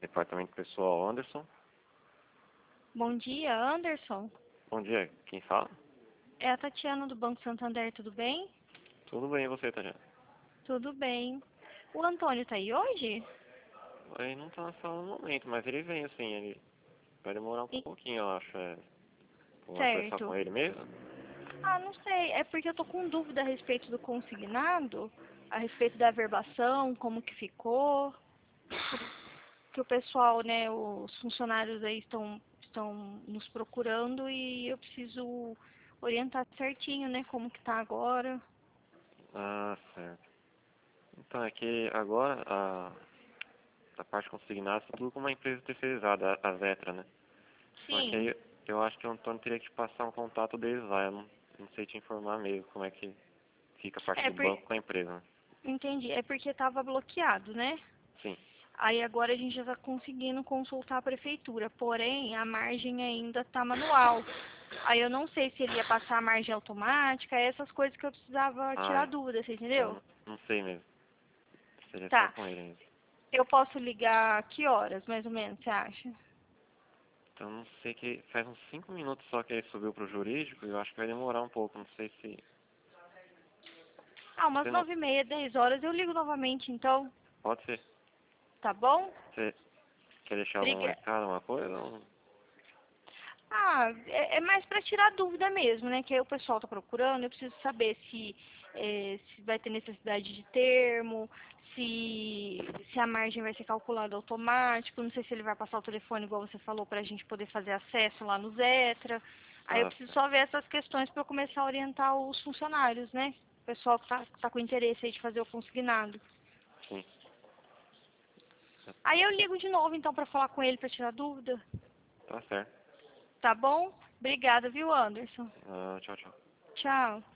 Departamento Pessoal, Anderson. Bom dia, Anderson. Bom dia, quem fala? É a Tatiana do Banco Santander, tudo bem? Tudo bem, e você, Tatiana? Tudo bem. O Antônio tá aí hoje? Ele não tá na sala no momento, mas ele vem assim, ele vai demorar um E- pouquinho, eu acho. Vai conversar com Certo. ele mesmo? Ah, não sei, é porque eu tô com dúvida a respeito do consignado, a respeito da averbação, como que ficou, que o pessoal, né, os funcionários aí estão nos procurando e eu preciso orientar certinho, né, como que tá agora. Ah, certo. Então, é que agora a parte consignada é tudo com uma empresa terceirizada, a Vetra, né? Só que Sim, aí eu acho que o Antônio teria que te passar um contato deles lá, eu não sei te informar mesmo como é que fica a parte é do por... banco com a empresa, né? entendi, é porque tava bloqueado, né? Sim. Aí agora a gente já está conseguindo consultar a prefeitura, porém a margem ainda está manual. Aí eu não sei se ele ia passar a margem automática, essas coisas que eu precisava Ah, tirar dúvida, você então entendeu? não sei mesmo. Seria só Tá, com ele mesmo. eu posso ligar que horas, mais ou menos, você acha? Então não sei que faz uns 5 minutos só que ele subiu pro jurídico e eu acho que vai demorar um pouco, não sei se. Ah, umas Você não. 9h30, 10 horas eu ligo novamente, então, Pode ser. tá bom? Você quer deixar algum Briga. recado, alguma coisa? Ou... Ah, é mais para tirar dúvida mesmo, né? Que aí o pessoal tá procurando, eu preciso saber se vai ter necessidade de termo, se a margem vai ser calculada automático, não sei se ele vai passar o telefone, igual você falou, para a gente poder fazer acesso lá no Zetra. Aí eu Ah, preciso certo. só ver essas questões para eu começar a orientar os funcionários, né? O pessoal que tá com interesse aí de fazer o consignado. Sim. Aí eu ligo de novo, então, para falar com ele, para tirar dúvida. Tá certo. Tá bom? Obrigada, viu, Anderson? Tchau, tchau. Tchau.